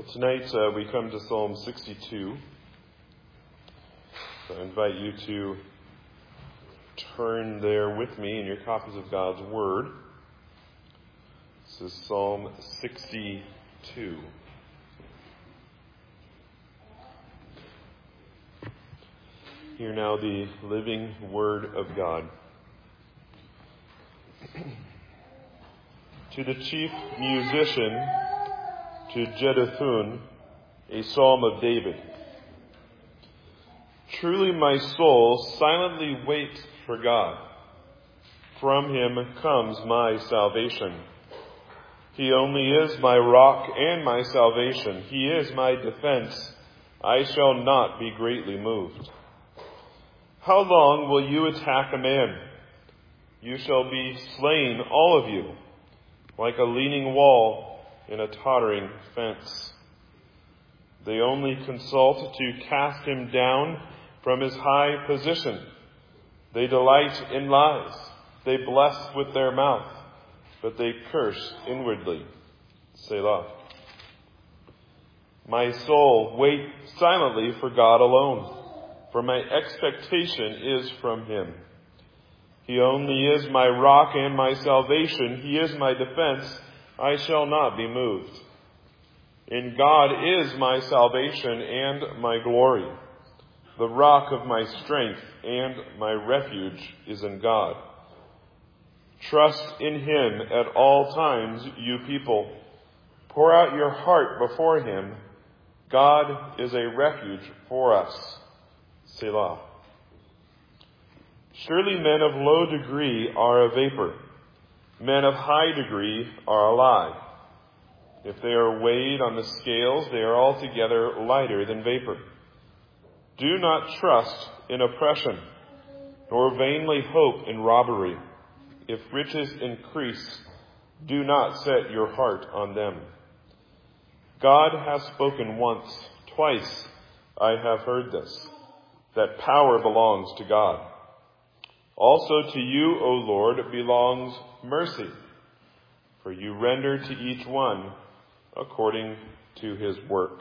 Well, tonight we come to Psalm 62. So I invite you to turn there with me in your copies of God's Word. This is Psalm 62. Hear now the living Word of God. To the chief musician, to Jeduthun, a psalm of David. Truly my soul silently waits for God. From him comes my salvation. He only is my rock and my salvation. He is my defense. I shall not be greatly moved. How long will you attack a man? You shall be slain, all of you, like a leaning wall in a tottering fence. They only consult to cast him down from his high position. They delight in lies. They bless with their mouth, but they curse inwardly. Selah. My soul, wait silently for God alone, for my expectation is from him. He only is my rock and my salvation. He is my defense. I shall not be moved. In God is my salvation and my glory. The rock of my strength and my refuge is in God. Trust in him at all times, you people. Pour out your heart before him. God is a refuge for us. Selah. Surely men of low degree are a vapor. Men of high degree are a lie. If they are weighed on the scales, they are altogether lighter than vapor. Do not trust in oppression, nor vainly hope in robbery. If riches increase, do not set your heart on them. God has spoken once, twice I have heard this, that power belongs to God. Also to you, O Lord, belongs mercy, for you render to each one according to his work.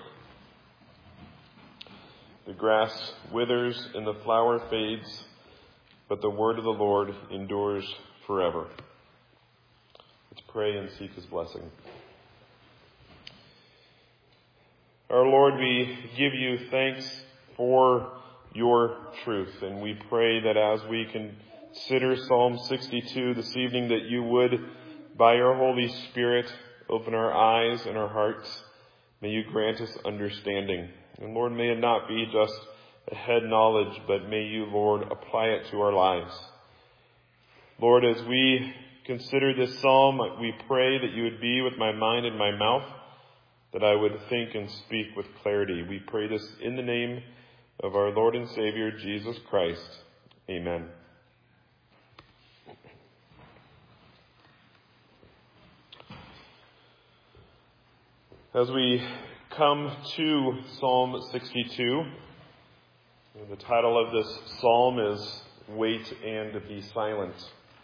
The grass withers and the flower fades, but the word of the Lord endures forever. Let's pray and seek his blessing. Our Lord, we give you thanks for your truth, and we pray that as we consider Psalm 62 this evening, that you would, by your Holy Spirit, open our eyes and our hearts. May you grant us understanding. And Lord, may it not be just a head knowledge, but may you, Lord, apply it to our lives. Lord, as we consider this psalm, we pray that you would be with my mind and my mouth, that I would think and speak with clarity. We pray this in the name of our Lord and Savior, Jesus Christ. Amen. As we come to Psalm 62, the title of this psalm is Wait and Be Silent.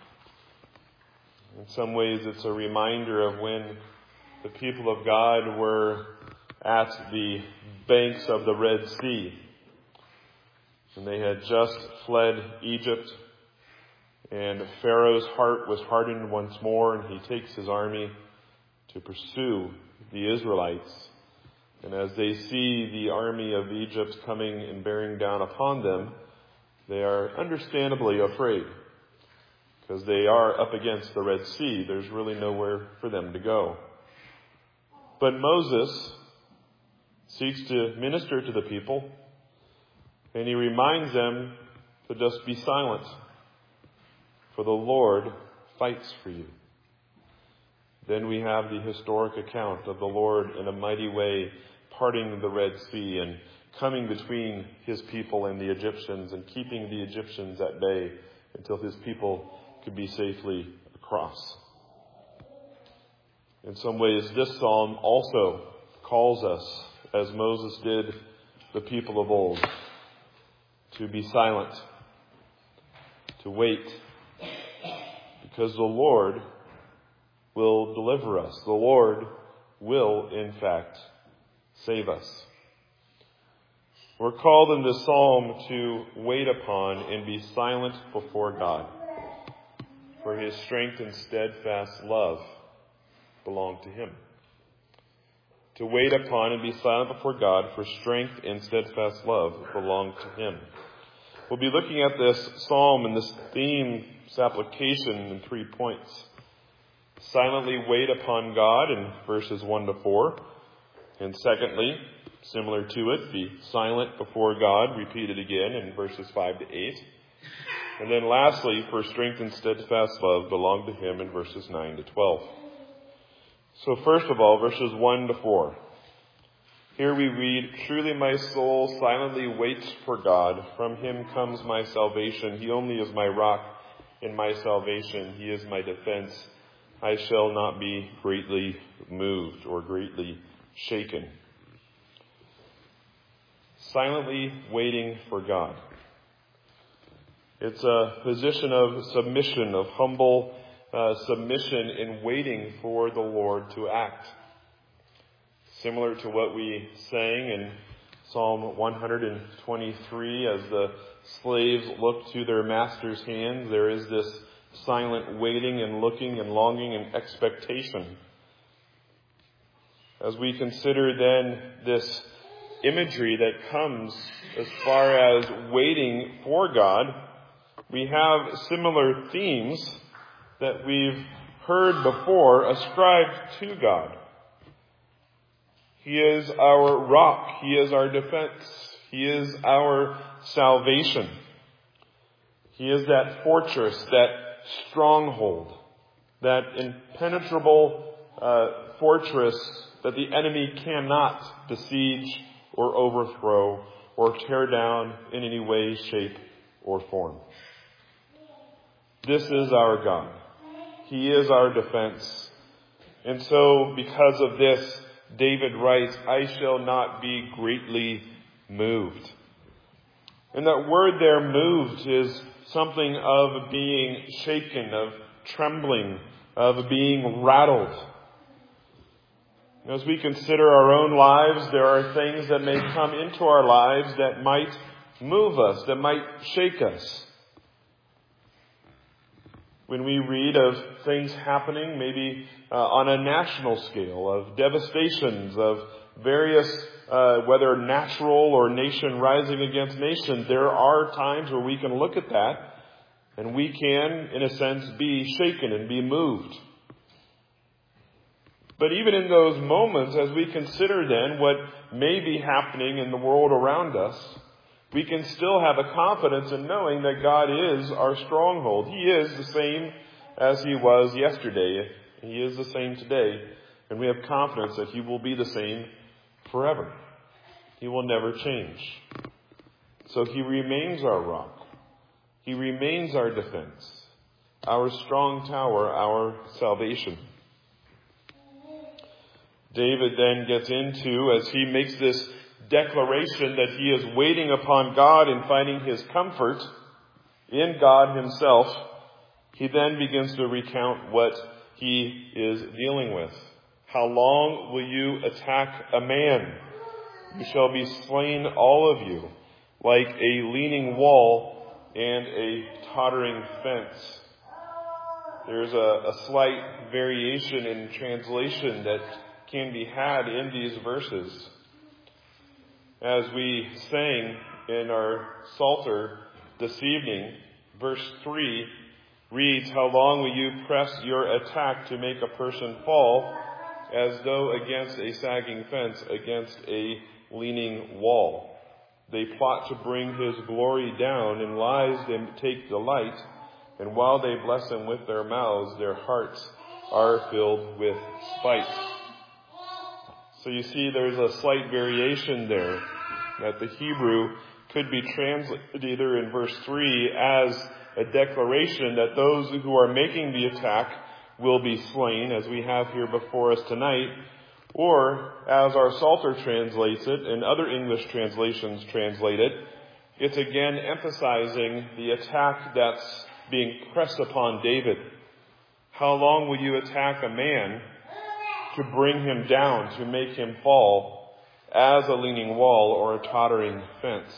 In some ways, it's a reminder of when the people of God were at the banks of the Red Sea. And they had just fled Egypt, and Pharaoh's heart was hardened once more, and he takes his army to pursue the Israelites. And as they see the army of Egypt coming and bearing down upon them, they are understandably afraid, because they are up against the Red Sea. There's really nowhere for them to go. But Moses seeks to minister to the people, and he reminds them to just be silent, for the Lord fights for you. Then we have the historic account of the Lord in a mighty way parting the Red Sea and coming between his people and the Egyptians and keeping the Egyptians at bay until his people could be safely across. In some ways, this psalm also calls us, as Moses did the people of old, to be silent, to wait, because the Lord will deliver us. The Lord will, in fact, save us. We're called in this psalm to wait upon and be silent before God, for his strength and steadfast love belong to him. To wait upon and be silent before God, for strength and steadfast love belong to him. We'll be looking at this psalm and this theme's application in 3 points. Silently wait upon God in verses 1 to 4. And secondly, similar to it, be silent before God, repeated again in verses 5 to 8. And then lastly, for strength and steadfast love belong to him in verses 9 to 12. So first of all, verses 1 to 4. Here we read, "Truly my soul silently waits for God. From him comes my salvation. He only is my rock and my salvation. He is my defense. I shall not be greatly moved," or greatly shaken. Silently waiting for God. It's a position of submission, of humble submission in waiting for the Lord to act. Similar to what we sang in Psalm 123, as the slaves look to their master's hands, there is this silent waiting and looking and longing and expectation. As we consider then this imagery that comes as far as waiting for God, we have similar themes that we've heard before ascribed to God. He is our rock. He is our defense. He is our salvation. He is that fortress, that stronghold, that impenetrable fortress that the enemy cannot besiege or overthrow or tear down in any way, shape, or form. This is our God. He is our defense. And so, because of this, David writes, "I shall not be greatly moved." And that word there, moved, is something of being shaken, of trembling, of being rattled. As we consider our own lives, there are things that may come into our lives that might move us, that might shake us. When we read of things happening, maybe on a national scale, of devastations, of various, whether natural or nation rising against nation, there are times where we can look at that and we can, in a sense, be shaken and be moved. But even in those moments, as we consider then what may be happening in the world around us, we can still have a confidence in knowing that God is our stronghold. He is the same as he was yesterday. He is the same today. And we have confidence that he will be the same forever. He will never change. So he remains our rock. He remains our defense, our strong tower, our salvation. David then gets into, as he makes this declaration that he is waiting upon God and finding his comfort in God himself, he then begins to recount what he is dealing with. "How long will you attack a man? You shall be slain, all of you, like a leaning wall and a tottering fence." There's a slight variation in translation that can be had in these verses. As we sang in our Psalter this evening, verse 3 reads, "How long will you press your attack to make a person fall, as though against a sagging fence, against a leaning wall? They plot to bring his glory down, in lies they take delight, and while they bless him with their mouths, their hearts are filled with spite." So you see there's a slight variation there, that the Hebrew could be translated either in verse 3 as a declaration that those who are making the attack will be slain, as we have here before us tonight, or as our Psalter translates it and other English translations translate it, it's again emphasizing the attack that's being pressed upon David. How long will you attack a man to bring him down, to make him fall, as a leaning wall or a tottering fence.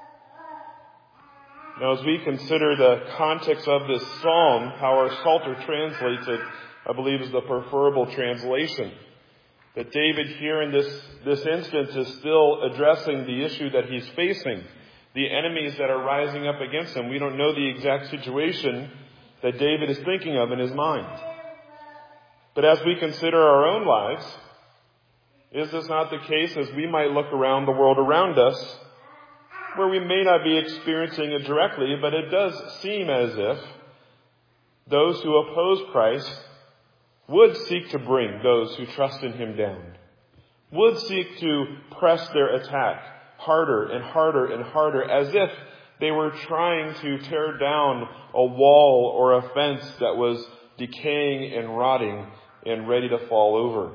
Now, as we consider the context of this psalm, how our Psalter translates it, I believe is the preferable translation. That David here in this instance is still addressing the issue that he's facing, the enemies that are rising up against him. We don't know the exact situation that David is thinking of in his mind. But as we consider our own lives, is this not the case as we might look around the world around us, where we may not be experiencing it directly, but it does seem as if those who oppose Christ would seek to bring those who trust in him down, would seek to press their attack harder and harder and harder, as if they were trying to tear down a wall or a fence that was decaying and rotting and ready to fall over.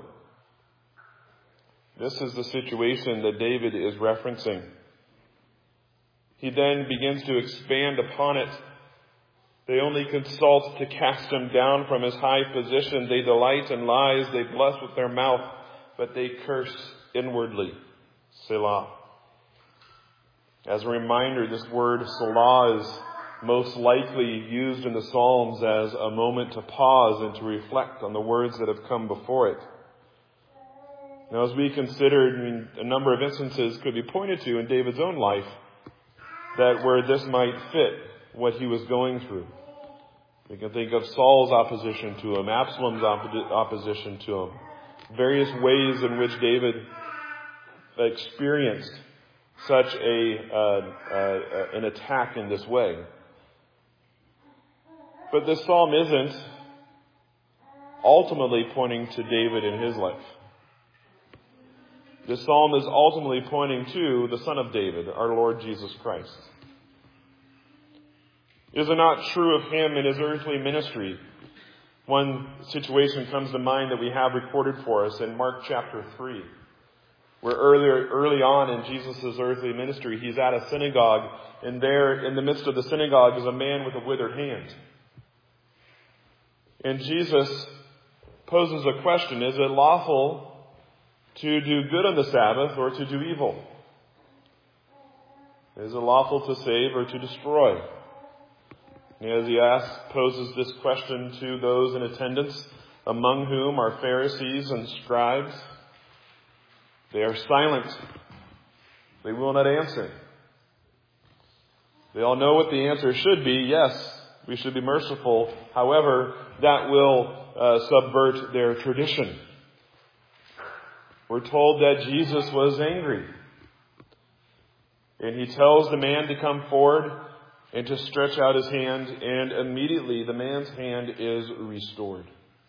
This is the situation that David is referencing. He then begins to expand upon it. They only consult to cast him down from his high position. They delight in lies. They bless with their mouth, but they curse inwardly. Selah. As a reminder, this word Selah is most likely used in the Psalms as a moment to pause and to reflect on the words that have come before it. Now, as we consider, a number of instances could be pointed to in David's own life that where this might fit what he was going through. We can think of Saul's opposition to him, Absalom's opposition to him, various ways in which David experienced such an attack in this way. But this psalm isn't ultimately pointing to David in his life. This psalm is ultimately pointing to the Son of David, our Lord Jesus Christ. Is it not true of him in his earthly ministry? One situation comes to mind that we have recorded for us in Mark chapter 3, where early on in Jesus' earthly ministry, he's at a synagogue, and there in the midst of the synagogue is a man with a withered hand. And Jesus poses a question: is it lawful to do good on the Sabbath or to do evil? Is it lawful to save or to destroy? And as he poses this question to those in attendance, among whom are Pharisees and scribes, they are silent. They will not answer. They all know what the answer should be. Yes, we should be merciful. However, that will subvert their tradition. We're told that Jesus was angry. And he tells the man to come forward and to stretch out his hand, and immediately the man's hand is restored.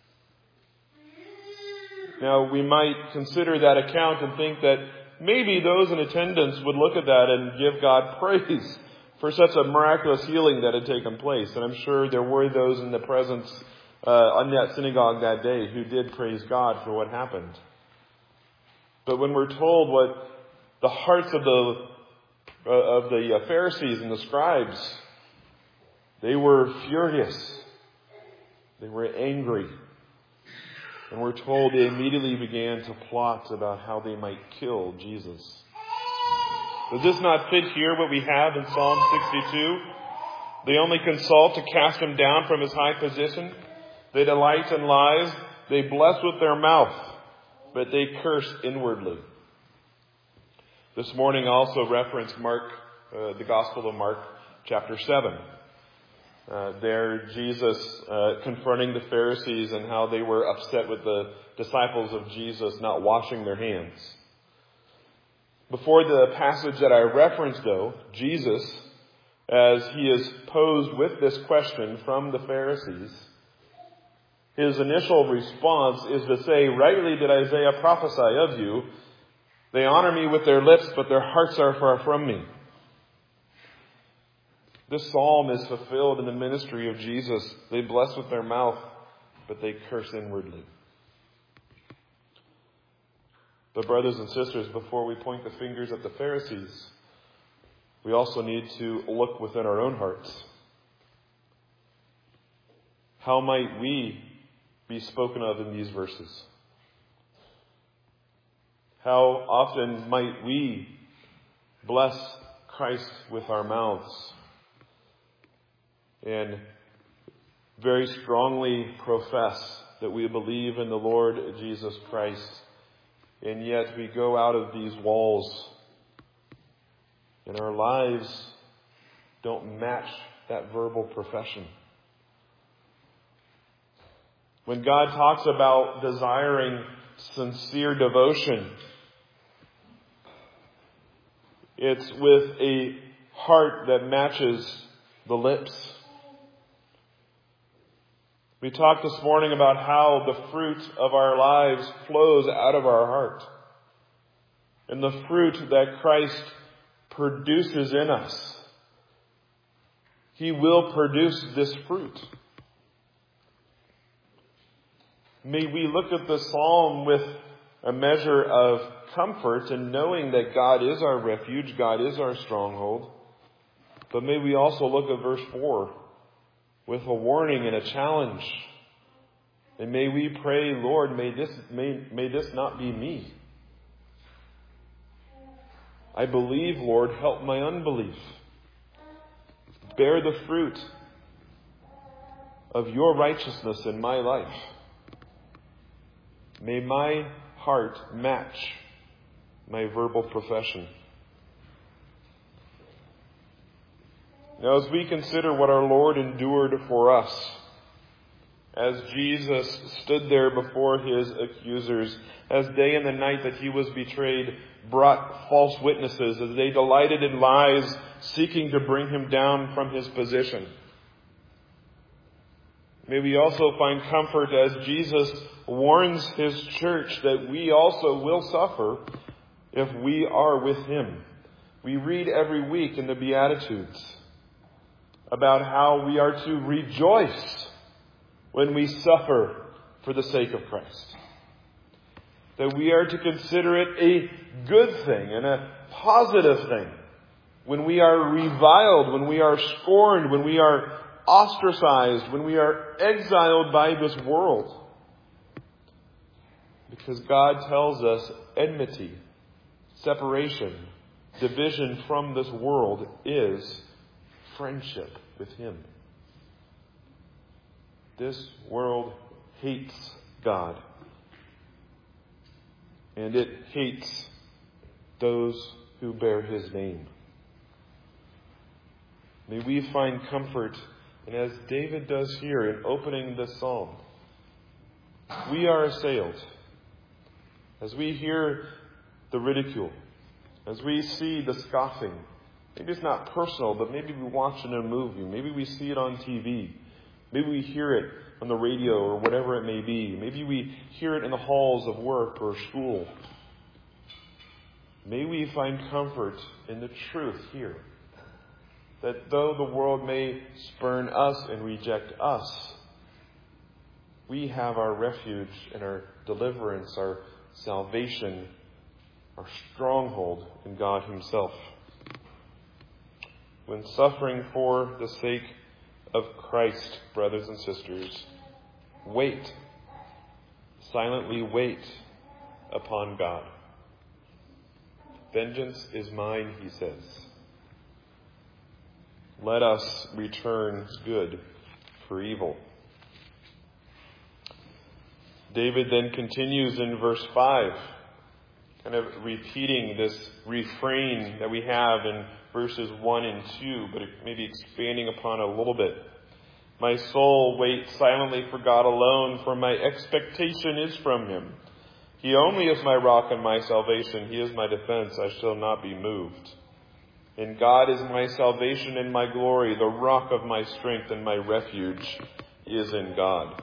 Now, we might consider that account and think that maybe those in attendance would look at that and give God praise for such a miraculous healing that had taken place. And I'm sure there were those in the presence on that synagogue that day who did praise God for what happened. But when we're told what the hearts of the Pharisees and the scribes, they were furious. They were angry. And we're told they immediately began to plot about how they might kill Jesus. Does this not fit here what we have in Psalm 62? They only consult to cast him down from his high position. They delight in lies. They bless with their mouth, but they curse inwardly. This morning I also referenced the Gospel of Mark, chapter 7. There Jesus confronting the Pharisees and how they were upset with the disciples of Jesus not washing their hands. Before the passage that I referenced, though, Jesus, as he is posed with this question from the Pharisees, his initial response is to say, rightly did Isaiah prophesy of you, they honor me with their lips, but their hearts are far from me. This psalm is fulfilled in the ministry of Jesus. They bless with their mouth, but they curse inwardly. But brothers and sisters, before we point the fingers at the Pharisees, we also need to look within our own hearts. How might we be spoken of in these verses? How often might we bless Christ with our mouths and very strongly profess that we believe in the Lord Jesus Christ, and yet we go out of these walls and our lives don't match that verbal profession. When God talks about desiring sincere devotion, it's with a heart that matches the lips. We talked this morning about how the fruit of our lives flows out of our heart. And the fruit that Christ produces in us. He will produce this fruit. May we look at the psalm with a measure of comfort and knowing that God is our refuge, God is our stronghold. But may we also look at verse 4 with a warning and a challenge. And may we pray, Lord, may this not be me. I believe, Lord, help my unbelief. Bear the fruit of your righteousness in my life. May my heart match my verbal profession. Now, as we consider what our Lord endured for us, as Jesus stood there before his accusers, as day and the night that he was betrayed brought false witnesses, as they delighted in lies, seeking to bring him down from his position. May we also find comfort as Jesus warns his church that we also will suffer if we are with him. We read every week in the Beatitudes about how we are to rejoice when we suffer for the sake of Christ. That we are to consider it a good thing and a positive thing when we are reviled, when we are scorned, when we are ostracized, when we are exiled by this world. Because God tells us enmity, separation, division from this world is friendship with him. This world hates God. And it hates those who bear his name. May we find comfort, and as David does here in opening this psalm, we are assailed. As we hear the ridicule, as we see the scoffing, maybe it's not personal, but maybe we watch it in a movie, maybe we see it on TV, maybe we hear it on the radio or whatever it may be, maybe we hear it in the halls of work or school. May we find comfort in the truth here, that though the world may spurn us and reject us, we have our refuge and our deliverance, our salvation, our stronghold in God himself. When suffering for the sake of Christ, brothers and sisters, wait, silently wait upon God. Vengeance is mine, he says. Let us return good for evil. David then continues in verse 5, kind of repeating this refrain that we have in verses 1 and 2, but maybe expanding upon it a little bit. My soul waits silently for God alone, for my expectation is from him. He only is my rock and my salvation. He is my defense. I shall not be moved. And God is my salvation and my glory. The rock of my strength and my refuge is in God.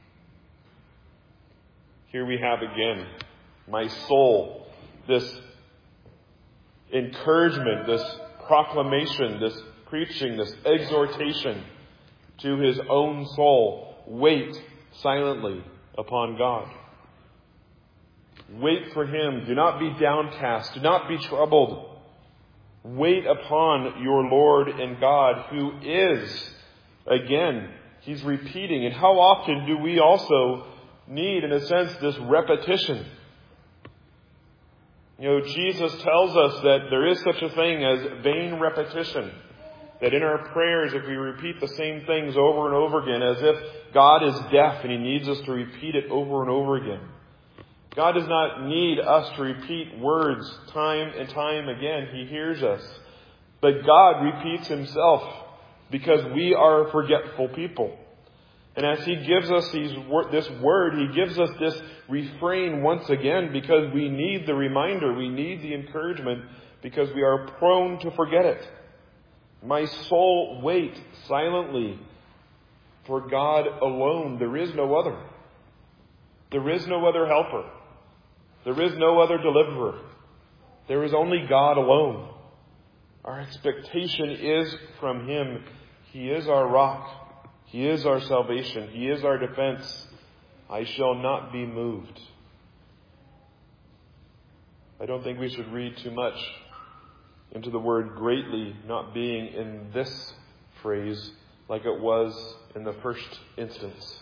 Here we have again, my soul, this encouragement, this proclamation, this preaching, this exhortation to his own soul. Wait silently upon God. Wait for him. Do not be downcast. Do not be troubled. Wait upon your Lord and God, who is, again, he's repeating. And how often do we also need, in a sense, this repetition? Jesus tells us that there is such a thing as vain repetition. That in our prayers, if we repeat the same things over and over again, as if God is deaf and He needs us to repeat it over and over again. God does not need us to repeat words time and time again. He hears us. But God repeats Himself because we are forgetful people. And as He gives us this word, He gives us this refrain once again because we need the reminder, we need the encouragement, because we are prone to forget it. My soul wait silently for God alone. There is no other. There is no other helper. There is no other deliverer. There is only God alone. Our expectation is from Him. He is our rock. He is our salvation. He is our defense. I shall not be moved. I don't think we should read too much into the word greatly not being in this phrase like it was in the first instance.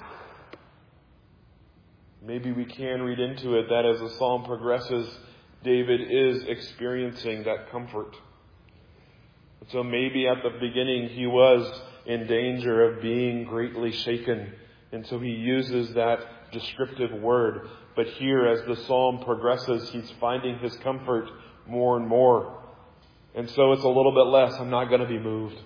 Maybe we can read into it that as the psalm progresses, David is experiencing that comfort. So maybe at the beginning he was in danger of being greatly shaken, and so he uses that descriptive word. But here, as the psalm progresses, he's finding his comfort more and more. And so it's a little bit less, I'm not going to be moved.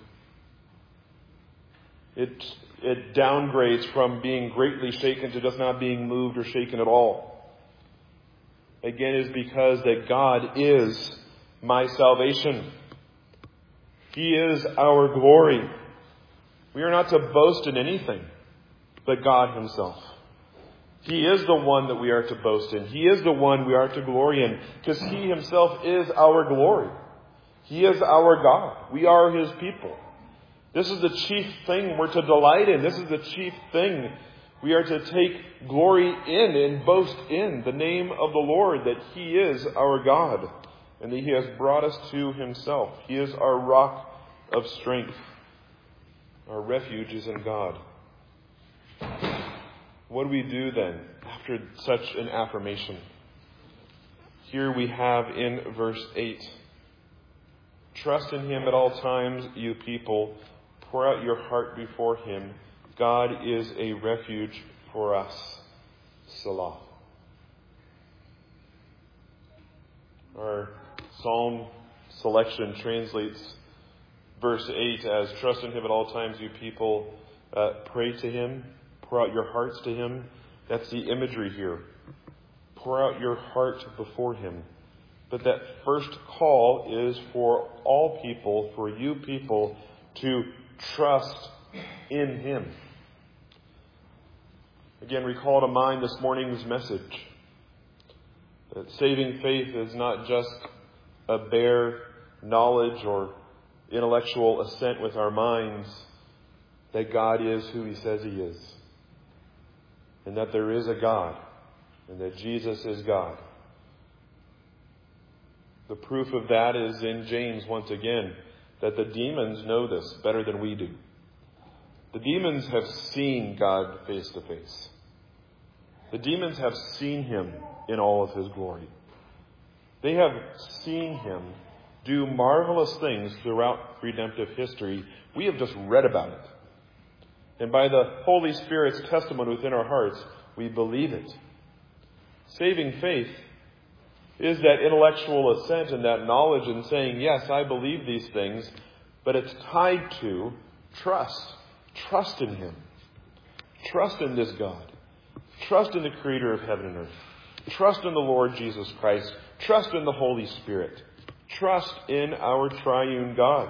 It downgrades from being greatly shaken to just not being moved or shaken at all. Again, is because that God is my salvation. He is our glory. We are not to boast in anything but God Himself. He is the one that we are to boast in. He is the one we are to glory in, because He Himself is our glory. He is our God. We are His people. This is the chief thing we're to delight in. This is the chief thing we are to take glory in and boast in, the name of the Lord, that He is our God and that He has brought us to Himself. He is our rock of strength. Our refuge is in God. What do we do then after such an affirmation? Here we have in verse 8, trust in Him at all times, you people. Pour out your heart before Him. God is a refuge for us. Selah. Our psalm selection translates verse 8 as, trust in Him at all times, you people. Pray to Him. Pour out your hearts to Him. That's the imagery here. Pour out your heart before Him. But that first call is for all people, for you people, to trust in Him. Again, recall to mind this morning's message. That saving faith is not just a bare knowledge or intellectual assent with our minds that God is who He says He is. And that there is a God. And that Jesus is God. The proof of that is in James once again, that the demons know this better than we do. The demons have seen God face to face. The demons have seen Him in all of His glory. They have seen Him do marvelous things throughout redemptive history. We have just read about it. And by the Holy Spirit's testimony within our hearts, we believe it. Saving faith is that intellectual assent and that knowledge and saying, yes, I believe these things, but it's tied to trust. Trust in Him. Trust in this God. Trust in the Creator of heaven and earth. Trust in the Lord Jesus Christ. Trust in the Holy Spirit. Trust in our triune God.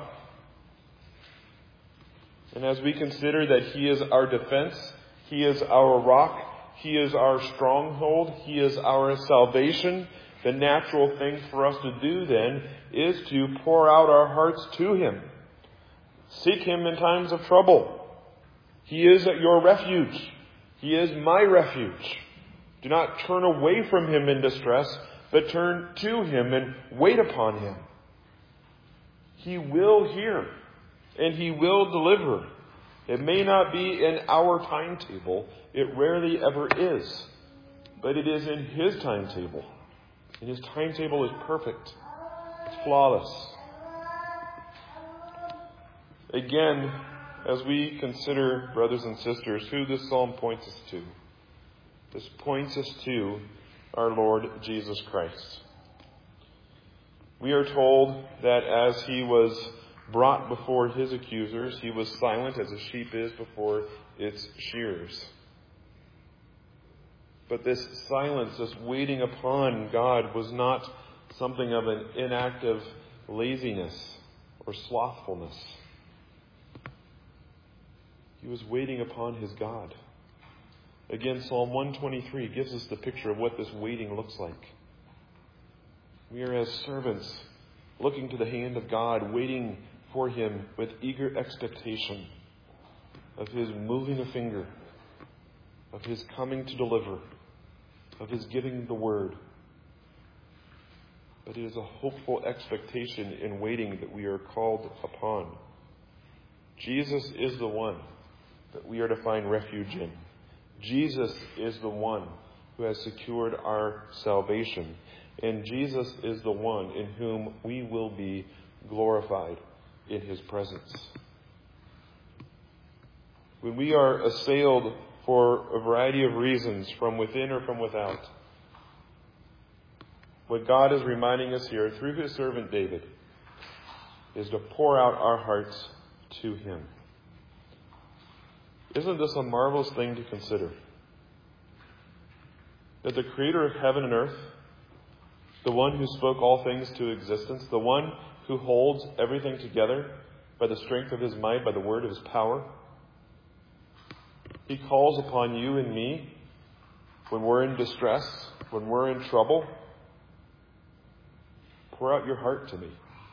And as we consider that He is our defense, He is our rock, He is our stronghold, He is our salvation, the natural thing for us to do then is to pour out our hearts to Him. Seek Him in times of trouble. He is your refuge. He is my refuge. Do not turn away from Him in distress, but turn to Him and wait upon Him. He will hear and He will deliver. It may not be in our timetable. It rarely ever is. But it is in His timetable. And his timetable is perfect. It's flawless. Again, as we consider, brothers and sisters, who this psalm points us to, this points us to our Lord Jesus Christ. We are told that as he was brought before his accusers, he was silent as a sheep is before its shearers. But this silence, this waiting upon God, was not something of an inactive laziness or slothfulness. He was waiting upon his God. Again, Psalm 123 gives us the picture of what this waiting looks like. We are as servants looking to the hand of God, waiting for him with eager expectation of his moving a finger, of his coming to deliver, of his giving the word. But it is a hopeful expectation in waiting that we are called upon. Jesus is the one that we are to find refuge in. Jesus is the one who has secured our salvation. And Jesus is the one in whom we will be glorified in his presence. When we are assailed for a variety of reasons, from within or from without, what God is reminding us here through his servant David is to pour out our hearts to him. Isn't this a marvelous thing to consider? That the creator of heaven and earth, the one who spoke all things to existence, the one who holds everything together by the strength of his might, by the word of his power, he calls upon you and me when we're in distress, when we're in trouble. Pour out your heart to me.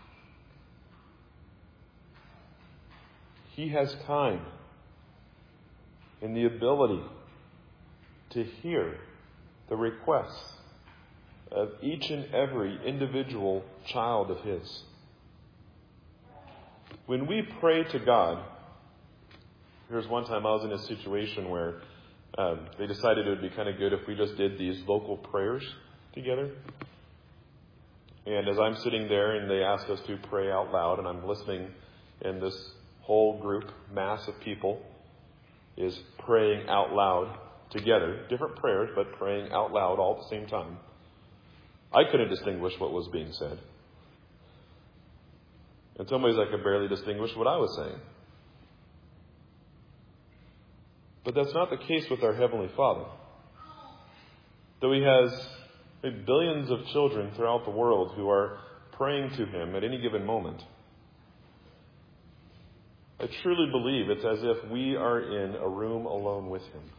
He has time and the ability to hear the requests of each and every individual child of his. When we pray to God, here's one time I was in a situation where they decided it would be kind of good if we just did these local prayers together. And as I'm sitting there and they asked us to pray out loud, and I'm listening, and this whole group, mass of people, is praying out loud together. Different prayers, but praying out loud all at the same time. I couldn't distinguish what was being said. In some ways, I could barely distinguish what I was saying. But that's not the case with our Heavenly Father. Though he has billions of children throughout the world who are praying to him at any given moment, I truly believe it's as if we are in a room alone with him.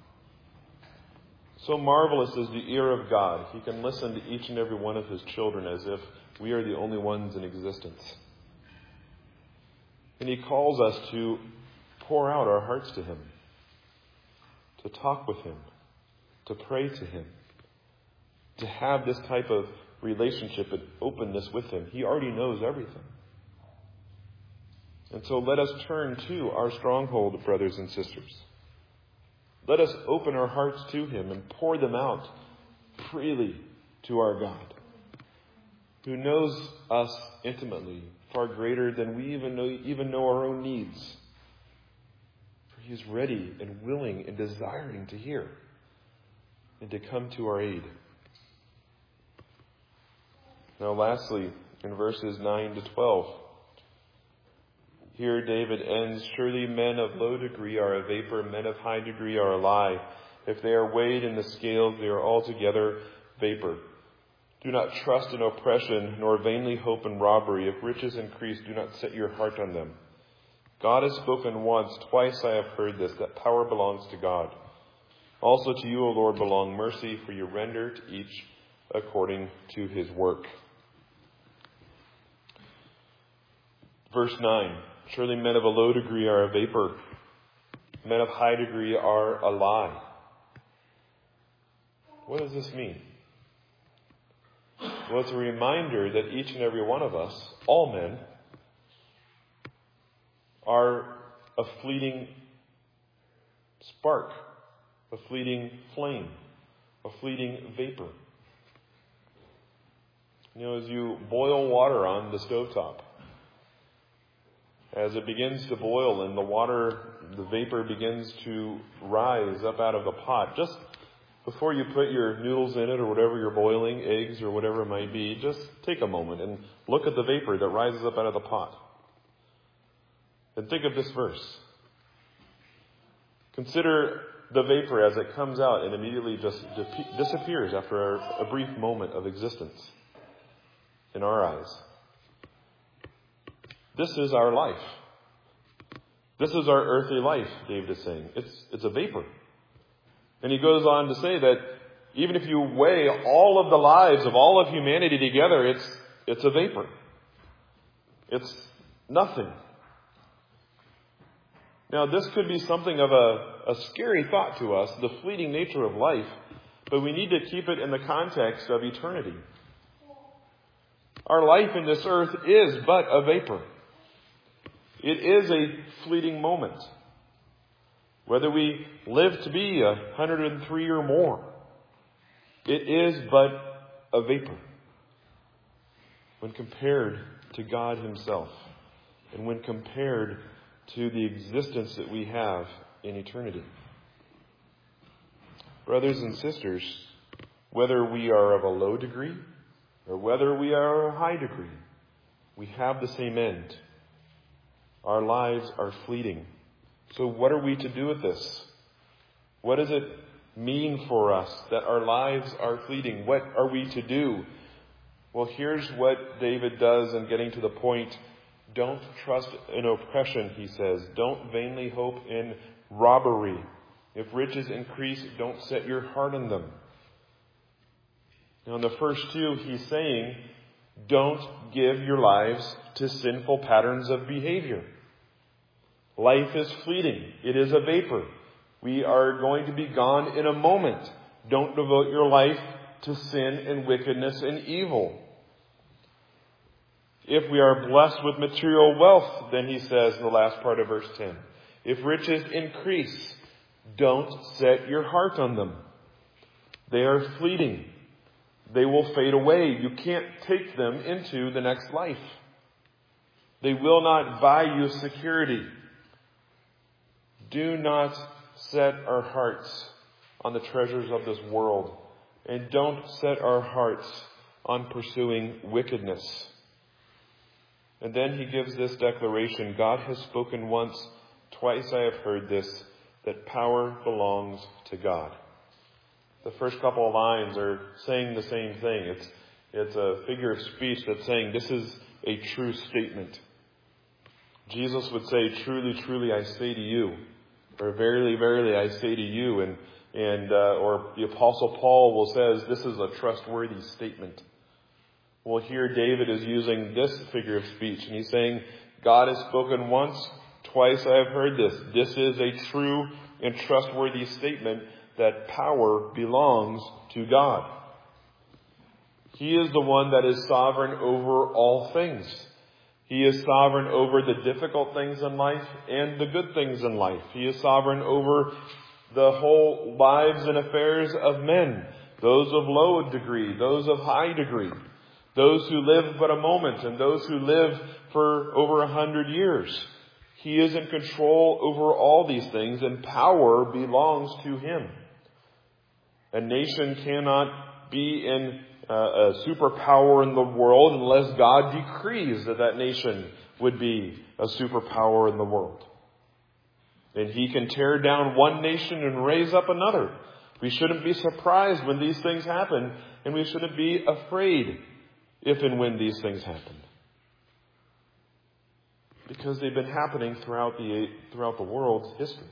So marvelous is the ear of God. He can listen to each and every one of his children as if we are the only ones in existence. And he calls us to pour out our hearts to him, to talk with him, to pray to him, to have this type of relationship and openness with him. He already knows everything. And so let us turn to our stronghold, brothers and sisters. Let us open our hearts to him and pour them out freely to our God, who knows us intimately, far greater than we even know our own needs. For he is ready and willing and desiring to hear and to come to our aid. Now lastly, in verses 9 to 12, here David ends, surely men of low degree are a vapor, men of high degree are a lie. If they are weighed in the scales, they are altogether vapor. Do not trust in oppression, nor vainly hope in robbery. If riches increase, do not set your heart on them. God has spoken once, twice I have heard this, that power belongs to God. Also to you, O Lord, belong mercy, for you render to each according to his work. Verse 9. Surely men of a low degree are a vapor. Men of high degree are a lie. What does this mean? Well, it's a reminder that each and every one of us, all men, are a fleeting spark, a fleeting flame, a fleeting vapor. As you boil water on the stovetop, as it begins to boil and the vapor begins to rise up out of the pot, just before you put your noodles in it or whatever you're boiling, eggs or whatever it might be, just take a moment and look at the vapor that rises up out of the pot. And think of this verse. Consider the vapor as it comes out and immediately just disappears after a brief moment of existence in our eyes. This is our life. This is our earthly life, David is saying. It's a vapor. And he goes on to say that even if you weigh all of the lives of all of humanity together, it's a vapor. It's nothing. Now, this could be something of a scary thought to us, the fleeting nature of life, but we need to keep it in the context of eternity. Our life in this earth is but a vapor. It is a fleeting moment. Whether we live to be 103 or more, it is but a vapor when compared to God Himself and when compared to the existence that we have in eternity. Brothers and sisters, whether we are of a low degree or whether we are of a high degree, we have the same end. Our lives are fleeting. So what are we to do with this? What does it mean for us that our lives are fleeting? What are we to do? Well, here's what David does in getting to the point. Don't trust in oppression, he says. Don't vainly hope in robbery. If riches increase, don't set your heart on them. Now, in the first two, he's saying, don't give your lives to sinful patterns of behavior. Life is fleeting. It is a vapor. We are going to be gone in a moment. Don't devote your life to sin and wickedness and evil. If we are blessed with material wealth, then he says in the last part of verse 10, if riches increase, don't set your heart on them. They are fleeting. They will fade away. You can't take them into the next life. They will not buy you security. Do not set our hearts on the treasures of this world. And don't set our hearts on pursuing wickedness. And then he gives this declaration, God has spoken once, twice I have heard this, that power belongs to God. The first couple of lines are saying the same thing. It's a figure of speech that's saying this is a true statement. Jesus would say, truly, truly, I say to you, or verily, verily, I say to you, or the Apostle Paul will says, this is a trustworthy statement. Well, here David is using this figure of speech, and he's saying, God has spoken once, twice I have heard this. This is a true and trustworthy statement that power belongs to God. He is the one that is sovereign over all things. He is sovereign over the difficult things in life and the good things in life. He is sovereign over the whole lives and affairs of men, those of low degree, those of high degree, those who live but a moment and those who live for over 100 years. He is in control over all these things, and power belongs to Him. A nation cannot be in a superpower in the world unless God decrees that nation would be a superpower in the world. And He can tear down one nation and raise up another. We shouldn't be surprised when these things happen, and we shouldn't be afraid if and when these things happen. Because they've been happening throughout the world's history.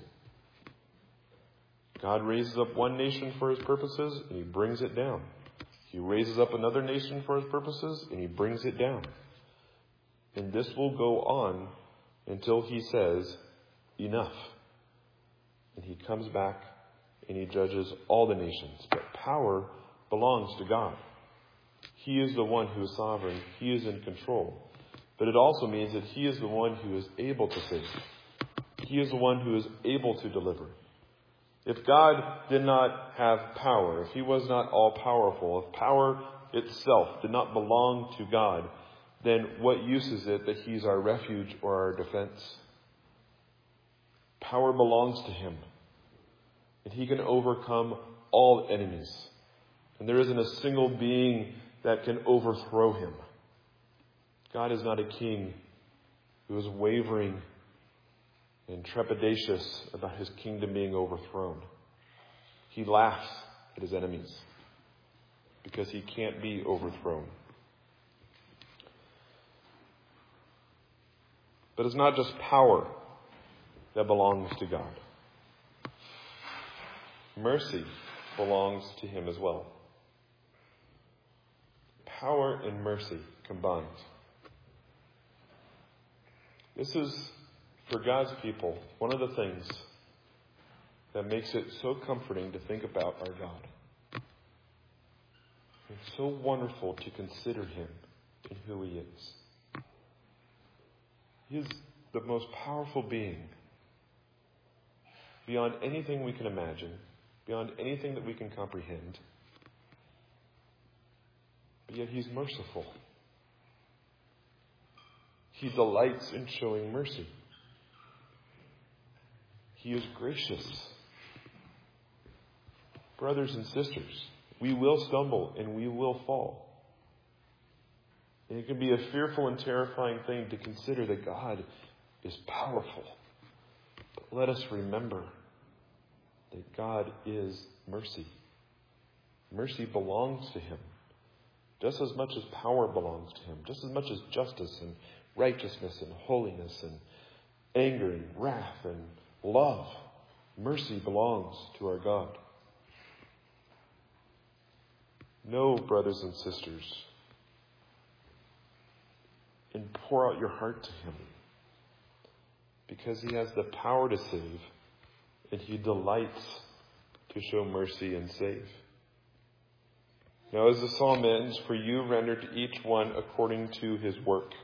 God raises up one nation for His purposes, and He brings it down. He raises up another nation for His purposes, and He brings it down. And this will go on until He says, enough. And He comes back and He judges all the nations. But power belongs to God. He is the one who is sovereign. He is in control. But it also means that He is the one who is able to save. He is the one who is able to deliver. If God did not have power, if he was not all-powerful, if power itself did not belong to God, then what use is it that he's our refuge or our defense? Power belongs to him, and he can overcome all enemies. And there isn't a single being that can overthrow him. God is not a king who is wavering and trepidatious about his kingdom being overthrown. He laughs at his enemies because he can't be overthrown. But it's not just power that belongs to God. Mercy belongs to him as well. Power and mercy combined. This is, for God's people, one of the things that makes it so comforting to think about our God. It's so wonderful to consider him and who he is. He is the most powerful being beyond anything we can imagine, beyond anything that we can comprehend. But yet he's merciful. He delights in showing mercy. He is gracious. Brothers and sisters, we will stumble and we will fall. And it can be a fearful and terrifying thing to consider that God is powerful. But let us remember that God is mercy. Mercy belongs to him, just as much as power belongs to him, just as much as justice and righteousness and holiness and anger and wrath and love. Mercy belongs to our God. Know, brothers and sisters, and pour out your heart to him, because he has the power to save, and he delights to show mercy and save. Now, as the psalm ends, for you render to each one according to his work.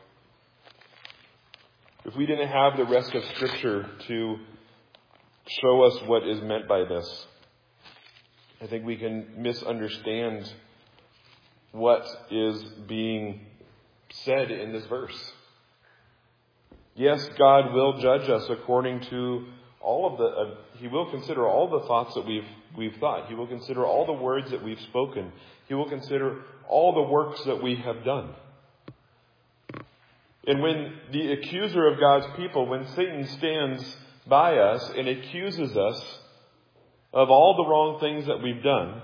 If we didn't have the rest of Scripture to show us what is meant by this, I think we can misunderstand what is being said in this verse. Yes, God will judge us according to all of the, he will consider all the thoughts that we've thought. He will consider all the words that we've spoken. He will consider all the works that we have done. And when the accuser of God's people, when Satan stands by us and accuses us of all the wrong things that we've done,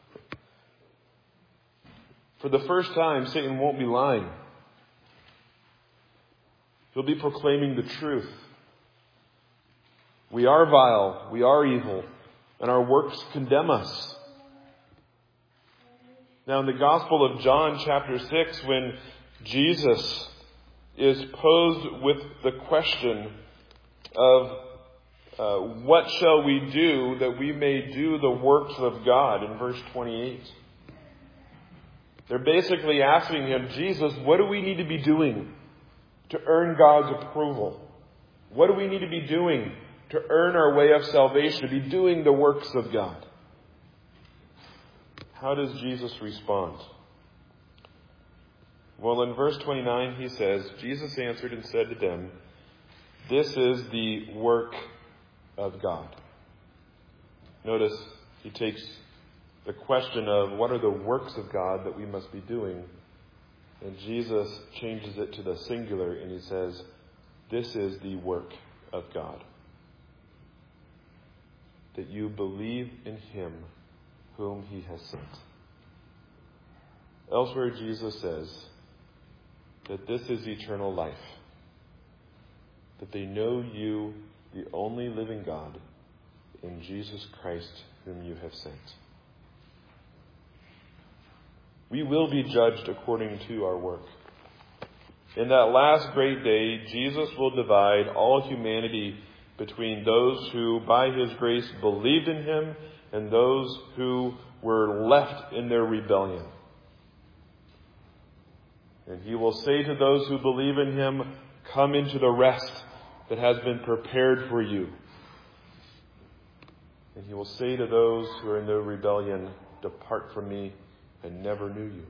for the first time, Satan won't be lying. He'll be proclaiming the truth. We are vile, we are evil, and our works condemn us. Now, in the Gospel of John, chapter 6, when Jesus is posed with the question of what shall we do that we may do the works of God, in verse 28. They're basically asking him, Jesus, what do we need to be doing to earn God's approval? What do we need to be doing to earn our way of salvation, to be doing the works of God? How does Jesus respond? Well, in verse 29, he says, Jesus answered and said to them, this is the work of God. Notice he takes the question of what are the works of God that we must be doing, and Jesus changes it to the singular, and he says, this is the work of God. That you believe in him whom he has sent. Elsewhere, Jesus says that this is eternal life. That they know you, the only living God, in Jesus Christ whom you have sent. We will be judged according to our work. In that last great day, Jesus will divide all humanity between those who, by his grace, believed in him and those who were left in their rebellion. And he will say to those who believe in him, come into the rest that has been prepared for you. And he will say to those who are in their rebellion, "Depart from me, I never knew you."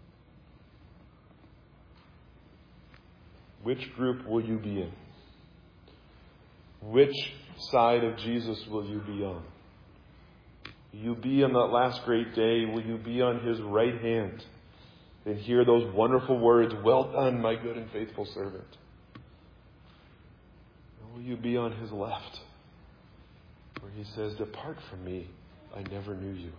Which group will you be in? Which side of Jesus will you be on? Will you be on that last great day? Will you be on his right hand and hear those wonderful words, "Well done, my good and faithful servant"? Or will you be on his left, where he says, "Depart from me, I never knew you"?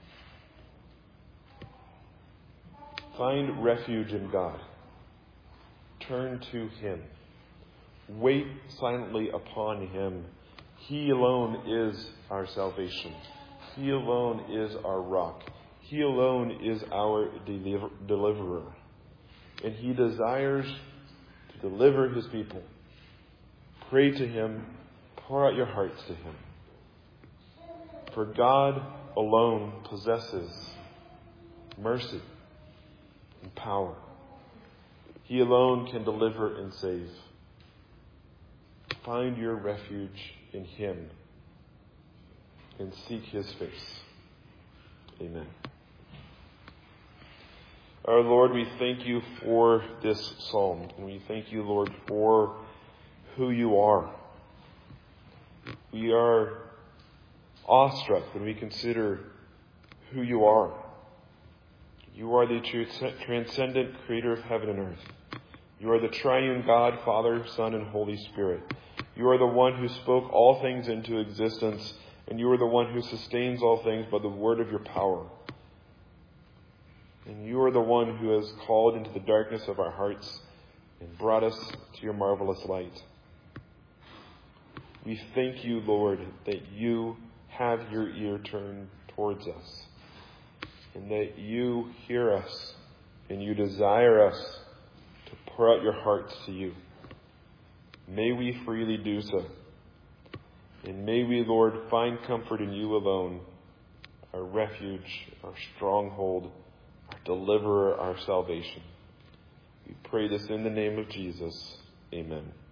Find refuge in God. Turn to him. Wait silently upon him. He alone is our salvation. He alone is our rock. He alone is our deliverer. And he desires to deliver his people. Pray to him. Pour out your hearts to him. For God alone possesses mercy and power. He alone can deliver and save. Find your refuge in him and seek his face. Amen. Our Lord, we thank you for this psalm. And we thank you, Lord, for who you are. We are awestruck when we consider who you are. You are the transcendent creator of heaven and earth. You are the triune God, Father, Son, and Holy Spirit. You are the one who spoke all things into existence, and you are the one who sustains all things by the word of your power. And you are the one who has called into the darkness of our hearts and brought us to your marvelous light. We thank you, Lord, that you have your ear turned towards us, and that you hear us, and you desire us to pour out your hearts to you. May we freely do so. And may we, Lord, find comfort in you alone, our refuge, our stronghold, our deliverer, our salvation. We pray this in the name of Jesus. Amen.